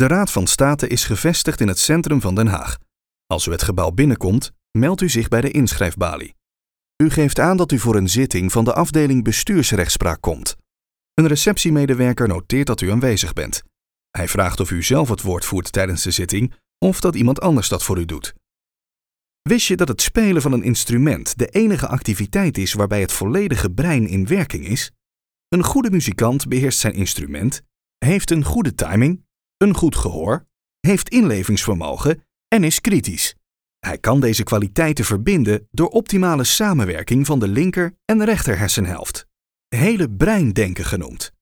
De Raad van State is gevestigd in het centrum van Den Haag. Als u het gebouw binnenkomt, meldt u zich bij de inschrijfbalie. U geeft aan dat u voor een zitting van de afdeling bestuursrechtspraak komt. Een receptiemedewerker noteert dat u aanwezig bent. Hij vraagt of u zelf het woord voert tijdens de zitting of dat iemand anders dat voor u doet. Wist je dat het spelen van een instrument de enige activiteit is waarbij het volledige brein in werking is? Een goede muzikant beheerst zijn instrument, heeft een goede timing, een goed gehoor, heeft inlevingsvermogen en is kritisch. Hij kan deze kwaliteiten verbinden door optimale samenwerking van de linker en rechter hersenhelft. Hele breindenken genoemd.